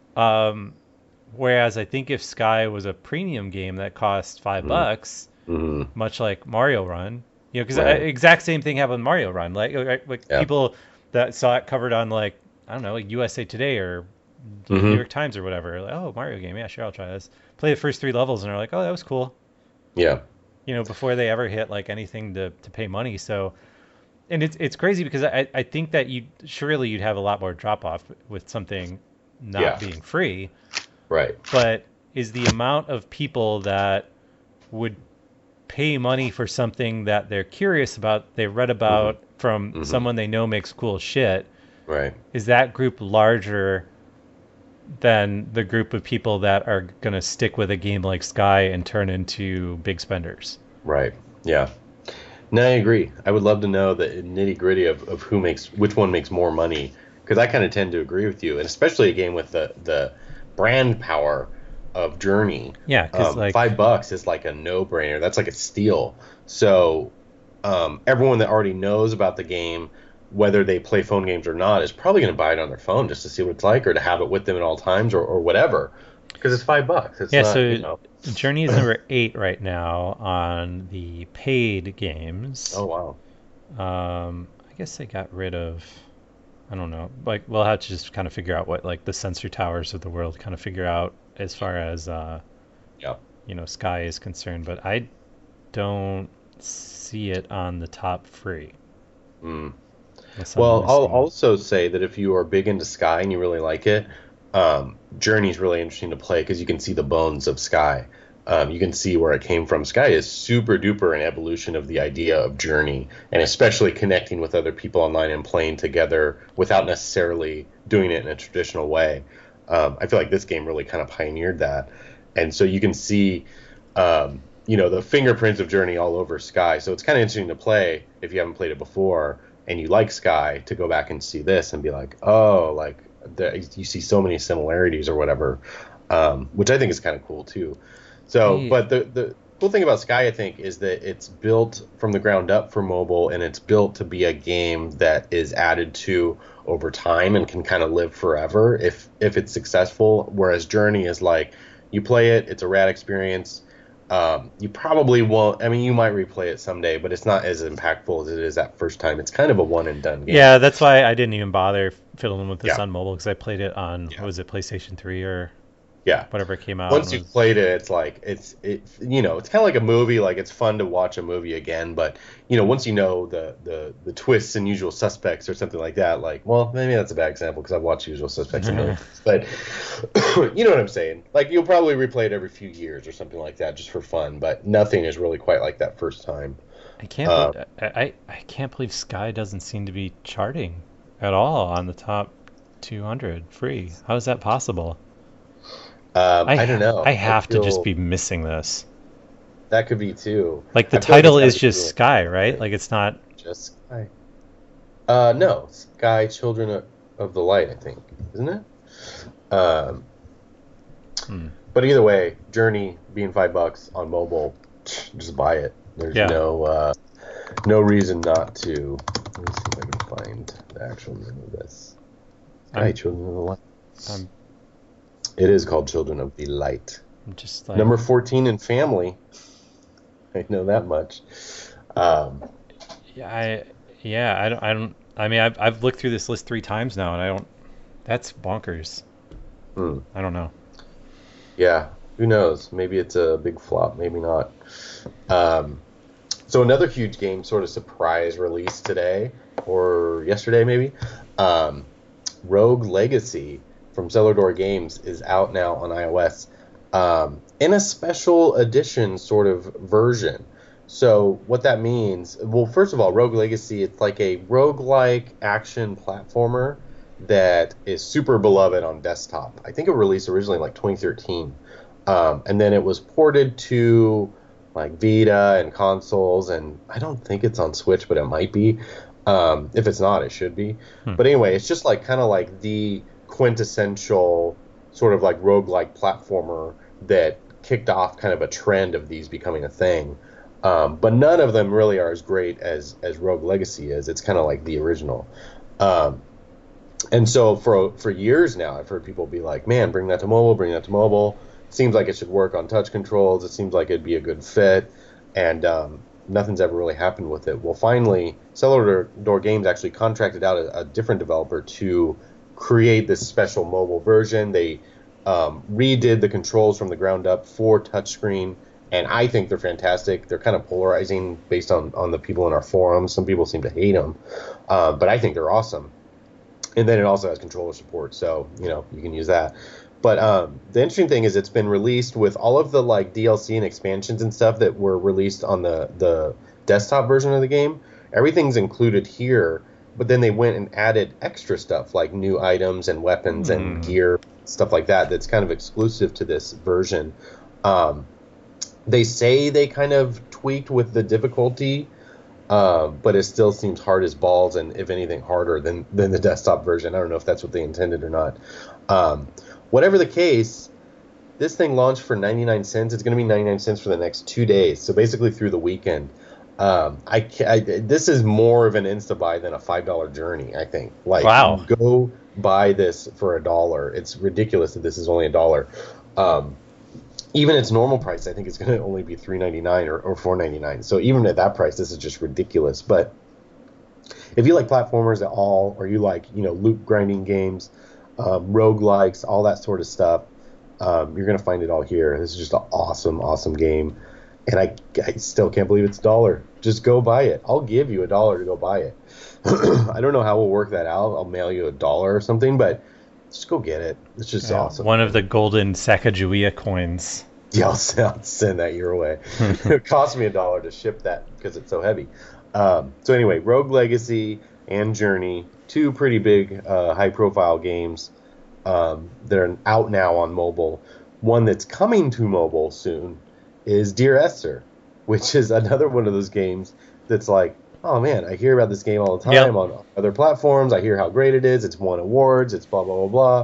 Whereas I think if Sky was a premium game that cost $5, much like Mario Run, because exact same thing happened with Mario Run. Like people that saw it covered on, like, I don't know, like USA Today or New York Times or whatever, like, oh, Mario game, yeah, sure, I'll try this. Play the first 3 levels and they're like, oh, that was cool. Yeah. Before they ever hit, like, anything to pay money. So. And it's crazy because I think that you'd have a lot more drop off with something not being free. Right. But is the amount of people that would pay money for something that they're curious about, they read about from someone they know makes cool shit. Right. Is that group larger than the group of people that are going to stick with a game like Sky and turn into big spenders? Right. Yeah. No, I agree. I would love to know the nitty gritty of which one makes more money, because I kind of tend to agree with you, and especially a game with the brand power of Journey. Yeah, because like $5 is like a no-brainer. That's like a steal. So everyone that already knows about the game, whether they play phone games or not, is probably going to buy it on their phone just to see what it's like, or to have it with them at all times, or whatever. Because it's $5. It's not, so Journey is number 8 right now on the paid games. Oh wow. I guess they got rid of, I don't know. Like, we'll have to just kind of figure out what, like, the Sensor Towers of the world kind of figure out as far as Sky is concerned. But I don't see it on the top free. Well, I'll also say that if you are big into Sky and you really like it, Journey is really interesting to play because you can see the bones of Sky. You can see where it came from. Sky is super duper an evolution of the idea of Journey, and especially connecting with other people online and playing together without necessarily doing it in a traditional way. I feel like this game really kind of pioneered that. And so you can see, the fingerprints of Journey all over Sky. So it's kind of interesting to play if you haven't played it before and you like Sky, to go back and see this and be like, oh, like, you see so many similarities or whatever, which I think is kind of cool too. So, but the cool thing about Sky, I think, is that it's built from the ground up for mobile, and it's built to be a game that is added to over time and can kind of live forever if it's successful. Whereas Journey is like, you play it, it's a rad experience. You probably won't. I mean, you might replay it someday, but it's not as impactful as it is that first time. It's kind of a one and done game. Yeah, that's why I didn't even bother fiddling with this Yeah. on mobile, because I played it on what was it, PlayStation 3 or Yeah. whatever came out. Once you've played it, it's like it's it's kind of like a movie. Like, it's fun to watch a movie again, but once you know the twists and Usual Suspects or something like that, like, well, maybe that's a bad example because I've watched Usual Suspects in movies, but you know what I'm saying. Like, you'll probably replay it every few years or something like that just for fun, but nothing is really quite like that first time. I can't I can't believe Sky doesn't seem to be charting at all on the top 200 free. How is that possible? I don't know. I have to just be missing this. That could be too. Like, the I feel like title it's is gotta be just Sky, right? Like, it's not. just Sky. No, Sky Children of the Light, I think, isn't it? But either way, Journey being $5 on mobile, just buy it. There's no reason not to. Let me see if I can find the actual name of this. Sky Children of the Light. It is called Children of the Light. I'm just like, Number 14 in family. I know that much. I don't. I mean, I've looked through this list 3 times now, and I don't. That's bonkers. I don't know. Yeah, who knows? Maybe it's a big flop, maybe not. So another huge game, sort of surprise release today, or yesterday maybe. Rogue Legacy from Cellar Door Games is out now on iOS in a special edition sort of version. So what that means, well, first of all, Rogue Legacy, it's like a roguelike action platformer that is super beloved on desktop. I think it released originally in like 2013. And then it was ported to like Vita and consoles, and I don't think it's on Switch, but it might be. If it's not, it should be. But anyway, it's just like kind of like the quintessential sort of like roguelike platformer that kicked off kind of a trend of these becoming a thing. But none of them really are as great as Rogue Legacy is. It's kind of like the original. And so for years now, I've heard people be like, man, bring that to mobile. Seems like it should work on touch controls. It seems like it'd be a good fit. And nothing's ever really happened with it. Well, finally, Cellar Door Games actually contracted out a different developer to create this special mobile version. They redid the controls from the ground up for touchscreen, and I think they're fantastic. They're kind of polarizing based on the people in our forums. Some people seem to hate them, but I think they're awesome. And then it also has controller support, so you can use that. But the interesting thing is it's been released with all of the like DLC and expansions and stuff that were released on the desktop version of the game. Everything's included here, but then they went and added extra stuff like new items and weapons and gear, stuff like that, that's kind of exclusive to this version. They say they kind of tweaked with the difficulty, but it still seems hard as balls, and if anything harder than the desktop version. I don't know if that's what they intended or not. Whatever the case, this thing launched for 99 cents. It's going to be 99 cents for the next 2 days, so basically through the weekend. This is more of an insta-buy than a $5 Journey, I think. Like, wow. Go buy this for $1. It's ridiculous that this is only $1. Even its normal price, I think it's going to only be $3.99 or $4.99. So even at that price, this is just ridiculous. But if you like platformers at all, or you like loop grinding games, roguelikes, all that sort of stuff, you're going to find it all here. This is just an awesome game. And I still can't believe it's $1. Just go buy it. I'll give you $1 to go buy it. I don't know how we'll work that out. I'll mail you $1 or something, but just go get it. It's just awesome. One of the golden Sacagawea coins. Yeah, I'll send that your way. It cost me $1 to ship that because it's so heavy. So anyway, Rogue Legacy and Journey, 2 pretty big high-profile games that are out now on mobile. One that's coming to mobile soon is Dear Esther, which is another one of those games that's like, oh man, I hear about this game all the time on other platforms. I hear how great it is. It's won awards. It's blah, blah, blah, blah.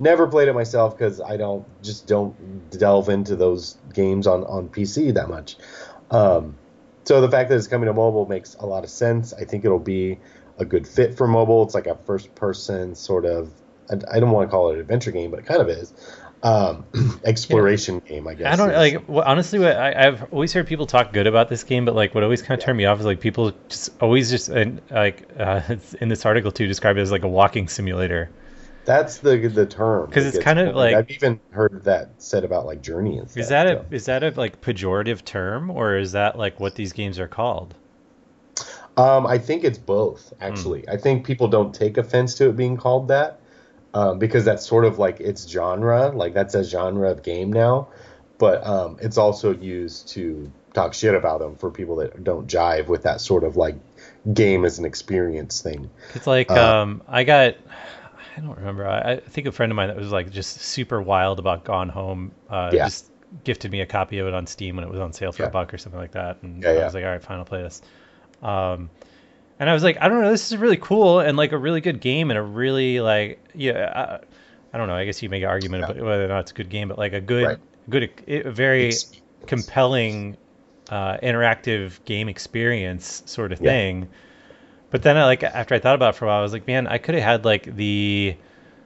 Never played it myself because I don't delve into those games on PC that much. So the fact that it's coming to mobile makes a lot of sense. I think it'll be a good fit for mobile. It's like a first-person sort of, I don't want to call it an adventure game, but it kind of is. Exploration game, I guess. I don't like. Well, honestly, I've always heard people talk good about this game, but like what always kind of turned me off is like people in this article too describe it as like a walking simulator. That's the term. Because it's kind of like I've even heard that said about like Journey and stuff. Is that a like pejorative term, or is that like what these games are called? I think it's both, actually. I think people don't take offense to it being called that. Because that's sort of like its genre, like that's a genre of game now, but it's also used to talk shit about them for people that don't jive with that sort of like game as an experience thing. It's like I don't remember. I think a friend of mine that was like just super wild about Gone Home just gifted me a copy of it on Steam when it was on sale for $1 or something like that, and I was like, all right, fine, I'll play this. And I was like, I don't know, this is really cool and like a really good game and a really like, I don't know, I guess you make an argument about whether or not it's a good game, but like a very compelling interactive game experience sort of thing. But then after I thought about it for a while, I was like, man, I could have had like the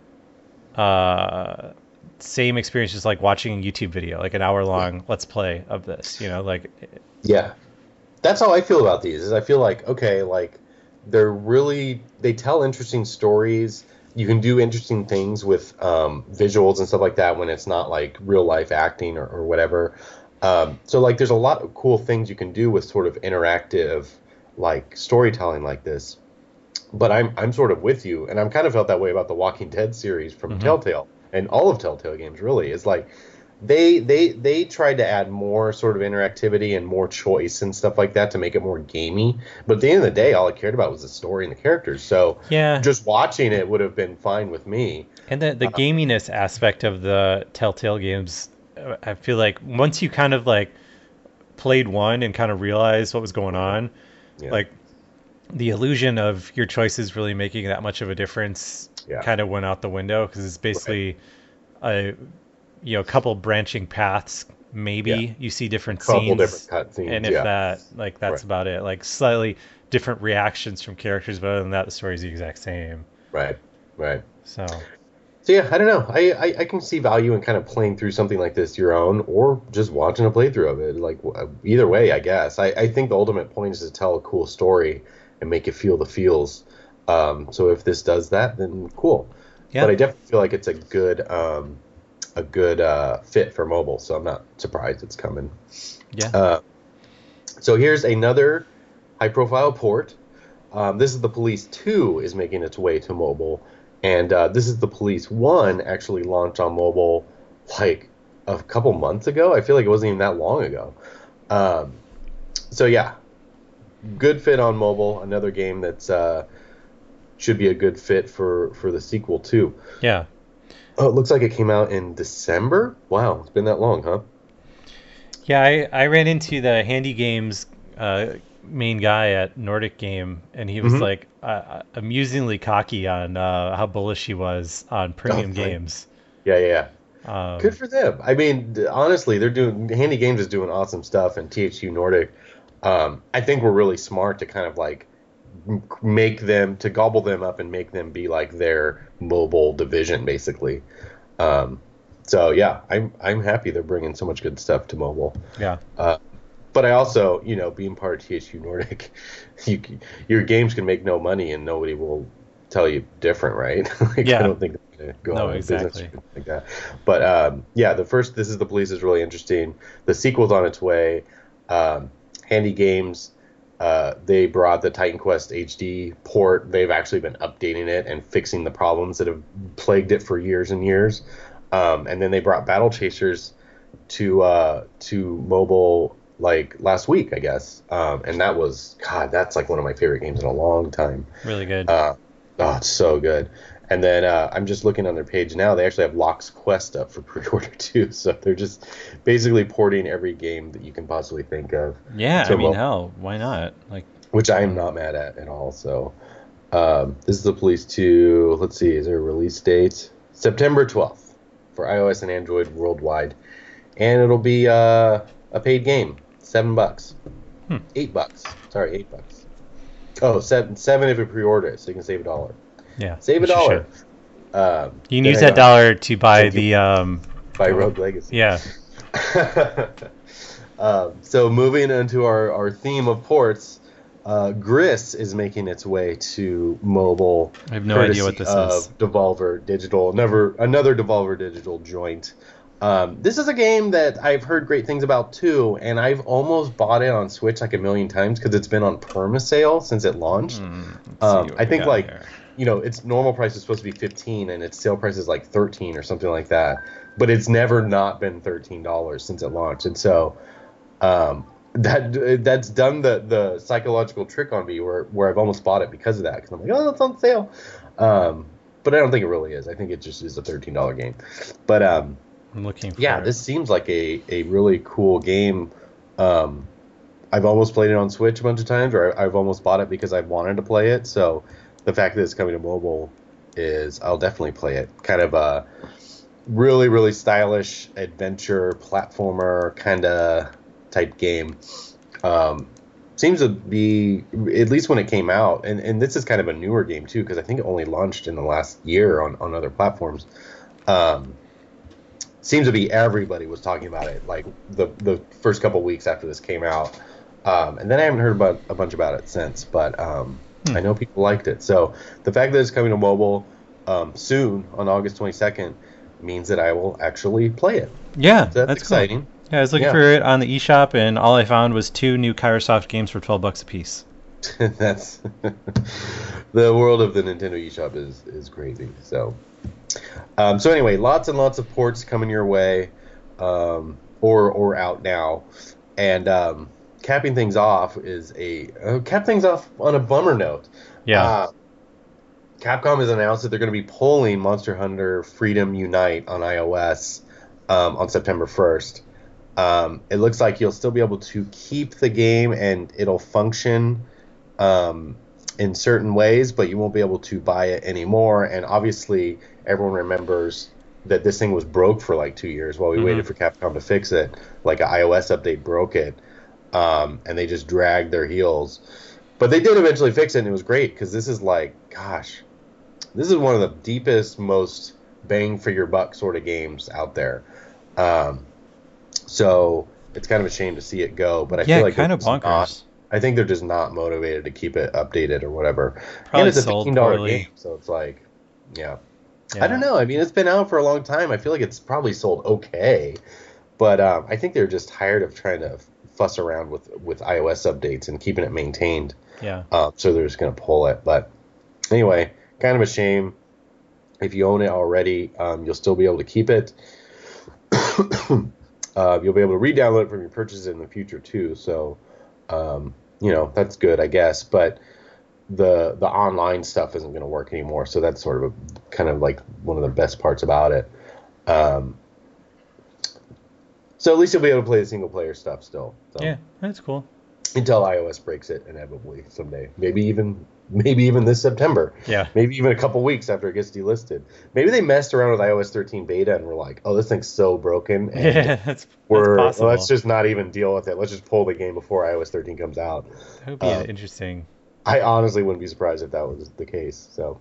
same experience just like watching a YouTube video, like an hour long let's play of this, like. Yeah. That's how I feel about these. Is I feel like, okay, like they tell interesting stories. You can do interesting things with visuals and stuff like that when it's not like real life acting or whatever. So like there's a lot of cool things you can do with sort of interactive like storytelling like this. But I'm sort of with you, and I'm kind of felt that way about the Walking Dead series from Telltale and all of Telltale games really. Is like they tried to add more sort of interactivity and more choice and stuff like that to make it more gamey. But at the end of the day, all I cared about was the story and the characters. So just watching it would have been fine with me. And the gaminess aspect of the Telltale games, I feel like once you kind of like played one and kind of realized what was going on, like the illusion of your choices really making that much of a difference kind of went out the window, because it's basically a couple branching paths, maybe you see different scenes, different cut scenes, and if that's about it, like slightly different reactions from characters, but other than that the story's the exact same. Right so yeah, I don't know, I can see value in kind of playing through something like this your own, or just watching a playthrough of it. Like either way, I guess I think the ultimate point is to tell a cool story and make you feel the feels. So if this does that, then cool. But I definitely feel like it's a good fit for mobile, so I'm not surprised it's coming. So here's another high-profile port. This is The Police 2 is making its way to mobile, and this is The Police 1 actually launched on mobile like a couple months ago. I feel like it wasn't even that long ago. So yeah, good fit on mobile. Another game that's should be a good fit for the sequel too. Yeah. Oh, it looks like it came out in December? Wow, it's been that long, huh? Yeah, I ran into the Handy Games main guy at Nordic Game, and he was like amusingly cocky on how bullish he was on premium games. Yeah. Good for them. I mean, honestly, Handy Games is doing awesome stuff, and THQ Nordic, I think we're really smart to kind of like gobble them up and make them be like their mobile division, basically. So yeah, I'm happy they're bringing so much good stuff to mobile. Yeah. But I also, being part of THQ Nordic, your games can make no money and nobody will tell you different, right? I don't think they're going to go out of business like that. But this is The Police is really interesting. The sequel's on its way. Handy Games, they brought the Titan Quest HD port. They've actually been updating it and fixing the problems that have plagued it for years and years. And then they brought Battle Chasers to mobile like last week, I guess. And that's like one of my favorite games in a long time. Really good. It's so good. And then I'm just looking on their page now. They actually have Locke's Quest up for pre-order too. So they're just basically porting every game that you can possibly think of. Yeah, I mean, hell, why not? Which I am not mad at all. So this is The Police 2. Let's see, is there a release date? September 12th for iOS and Android worldwide. And it'll be a paid game. $7. $8. Sorry, $8. Oh, seven if you pre-order it, so you can save $1. Yeah. Save $1. You can use that dollar to buy buy Rogue Legacy. Yeah. So moving into our theme of ports, Gris is making its way to mobile. I have no idea what this is. Devolver Digital, another Devolver Digital joint. This is a game that I've heard great things about too, and I've almost bought it on Switch like a million times because it's been on perma-sale since it launched. I think its normal price is supposed to be $15 and its sale price is like $13 or something like that, but it's never not been $13 since it launched, and so that's done the psychological trick on me where I've almost bought it because of that, because I'm like, oh, it's on sale, but I don't think it really is. I think it just is a $13 game, but I'm looking for it. This seems like a really cool game. I've almost played it on Switch a bunch of times, or I've almost bought it because I've wanted to play it. So the fact that it's coming to mobile I'll definitely play it. Kind of a really, really stylish adventure platformer kind of type game. Seems to be, at least when it came out, and this is kind of a newer game too, because I think it only launched in the last year on other platforms. Seems to be everybody was talking about it like the first couple weeks after this came out, and then I haven't heard a bunch about it since, but I know people liked it. So the fact that it's coming to mobile soon on August 22nd means that I will actually play it. Yeah, so that's exciting. Cool. Yeah, I was looking for it on the eShop, and all I found was 2 new Kairosoft games for $12 a piece. That's the world of the Nintendo eShop is crazy. So anyway, lots and lots of ports coming your way, or out now, and capping things off on a bummer note. Yeah. Capcom has announced that they're going to be pulling Monster Hunter Freedom Unite on iOS on September 1st. It looks like you'll still be able to keep the game and it'll function in certain ways, but you won't be able to buy it anymore. And obviously, everyone remembers that this thing was broke for like 2 years while we waited for Capcom to fix it. Like an iOS update broke it, and they just dragged their heels. But they did eventually fix it, and it was great, because this is like, gosh, this is one of the deepest, most bang for your buck sort of games out there. So it's kind of a shame to see it go, but I feel like kind of bonkers. I think they're just not motivated to keep it updated or whatever. Probably and it's a sold $15 poorly. game, so it's like, yeah. I don't know. I mean, it's been out for a long time. I feel like it's probably sold okay, but I think they're just tired of trying to fuss around with iOS updates and keeping it maintained. Yeah. So they're just going to pull it. But anyway, kind of a shame. If you own it already, you'll still be able to keep it. You'll be able to re-download it from your purchases in the future too. So, that's good, I guess. But the online stuff isn't going to work anymore. So that's sort of kind of like one of the best parts about it. So at least you'll be able to play the single player stuff still. So. Yeah, that's cool. Until iOS breaks it inevitably someday. Maybe even this September. Yeah. Maybe even a couple weeks after it gets delisted. Maybe they messed around with iOS 13 beta and were like, oh, this thing's so broken. And yeah, that's possible. Let's just not even deal with it. Let's just pull the game before iOS 13 comes out. That would be interesting. I honestly wouldn't be surprised if that was the case. So,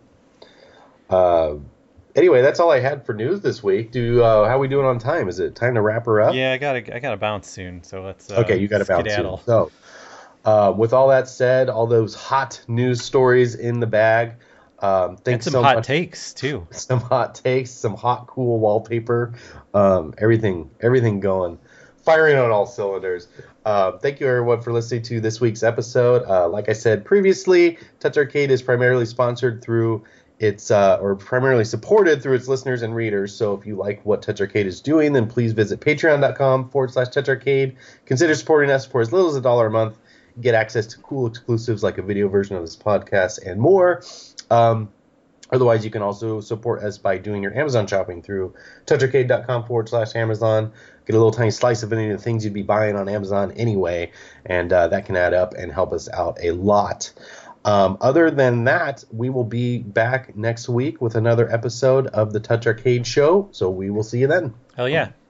anyway, that's all I had for news this week. How are we doing on time? Is it time to wrap her up? Yeah, I gotta bounce soon. So let's. Okay, you gotta bounce skedaddle. soon. So, with all that said, all those hot news stories in the bag. And some hot takes too. Some hot takes, some hot cool wallpaper, everything going, firing on all cylinders. Thank you everyone for listening to this week's episode. Like I said previously, Touch Arcade is primarily sponsored through its or primarily supported through its listeners and readers. So if you like what Touch Arcade is doing, then please visit patreon.com/Touch Arcade. Consider supporting us for as little as $1 a month. Get access to cool exclusives like a video version of this podcast and more. Otherwise, you can also support us by doing your Amazon shopping through toucharcade.com/Amazon. Get a little tiny slice of any of the things you'd be buying on Amazon anyway, and that can add up and help us out a lot. Other than that, we will be back next week with another episode of the Touch Arcade Show. So we will see you then. Hell yeah.